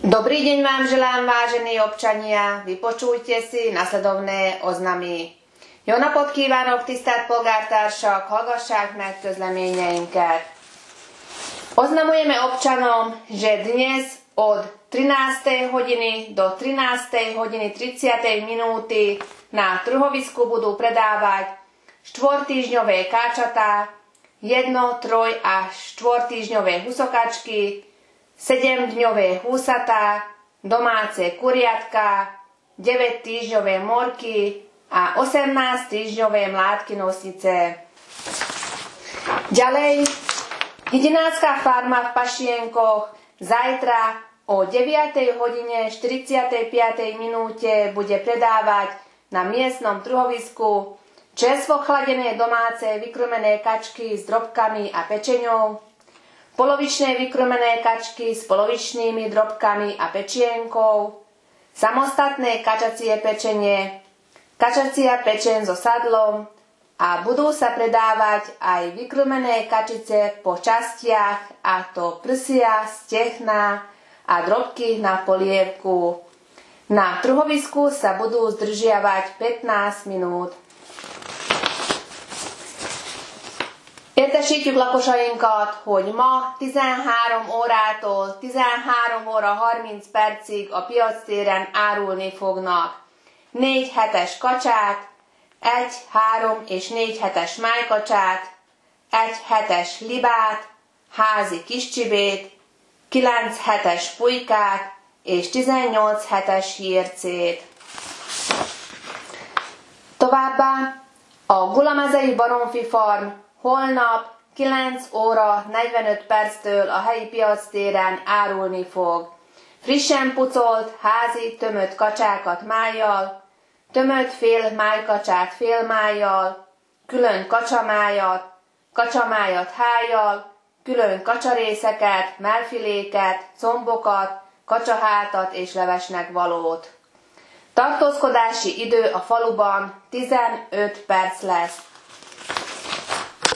Dobrý deň vám želám, vážení občania. Vypočujte si nasledovné oznamy. Jó napot kívánok, tisztelt polgártársak, hallgassák meg közleményeinket. Oznamujeme občanom, že dnes od 13. hodiny do 13. hodiny 30. minúty na trhovisku budú predávať 4-týždňové káčatá, 1-, 3- a 4-týždňové husokačky, 7-dňové húsatá, domáce kuriatka, 9-týždňové morky a 18-týždňové mládky nosnice. Ďalej, hydinácká farma v Pašienkoch zajtra o 9. hodine 45. minúte bude predávať na miestnom trhovisku čerstvo chladené domáce vykrumené kačky s drobkami a pečeňou, polovičné vykrumené kačky s polovičnými drobkami a pečienkou, samostatné kačacie pečenie, kačacia pečeň so sadlom a budú sa predávať aj vykrumené kačice po častiach, a to prsia, stehná a drobky na polievku. Na trhovisku sa budú zdržiavať 15 minút. Értesítjük lakosainkat, hogy ma 13 órától 13 óra 30 percig a piactéren árulni fognak 4 hetes kacsát, 1, 3 és 4 hetes májkacsát, 1 hetes libát, házi kiscsibét, 9 hetes pulykát és 18 hetes hírcét. Továbbá a Gulamezei Baromfi Farm holnap 9 óra 45 perctől a helyi piactéren árulni fog frissen pucolt, házi tömött kacsákat májjal, tömött fél májkacsát félmájjal, külön kacsamájat, kacsamájat hájjal, külön kacsarészeket, mellfiléket, combokat, kacsahátat és levesnek valót. Tartózkodási idő a faluban 15 perc lesz.